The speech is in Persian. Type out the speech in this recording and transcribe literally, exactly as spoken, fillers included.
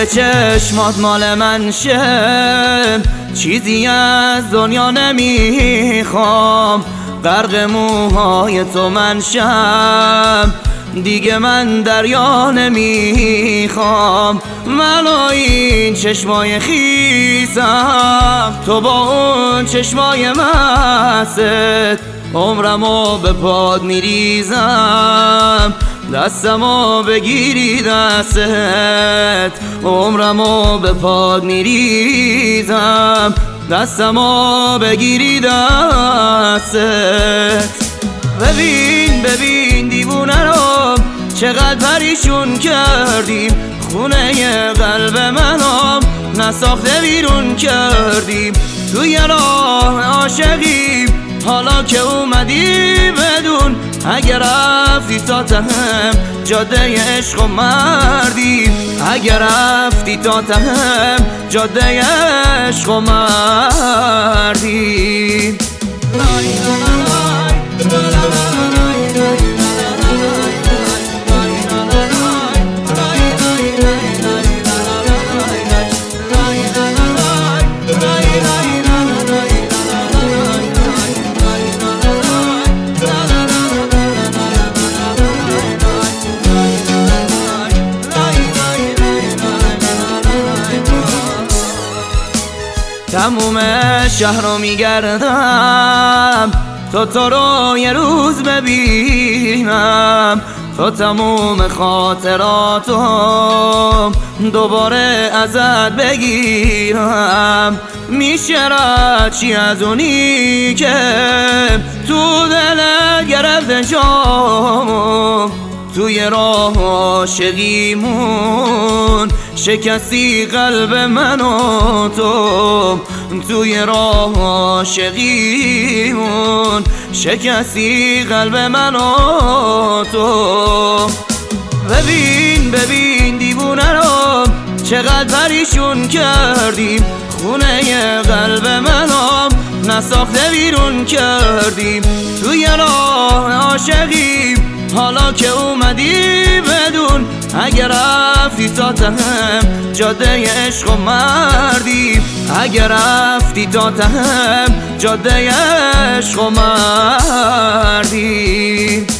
چشمات مال من شه، چیزی از دنیا نمیخوام. غرق موهای تو من شم، دیگه من دریا نمیخوام. من و این چشمای خیسم، تو با اون چشمای مست، عمرمو به پاد میریزم. دستمو بگیری دستت، عمرمو به پاد میریزم. دستمو بگیری دستت. ببین ببین دیوونه رو چقدر پریشون کردیم، خونه قلب منو نساخته بیرون کردیم. توی راه عاشقیم حالا که اومدی بدون، اگر رفتی تا تهم جاده عشق و مردی، اگر رفتی تا تهم جاده عشق و مردی. تموم شهر رو میگردم تا تو رو یه روز ببینم، تا تموم خاطراتو دوباره ازت بگیرم. میشه رد چی از اونی که تو دلت گرفته جامو، توی راه عاشقیمون شکستی قلب من و تو، توی راه عاشقیمون شکستی قلب من و تو. ببین ببین دیوونه رو چقدر پریشون کردیم، خونه قلب منو نساخته بیرون کردیم. توی راه عاشقیم حالا که اومدی بدون، اگر رفتی تا تهم جاده عشق و مردی، اگر رفتی تا تهم جاده عشق و مردی.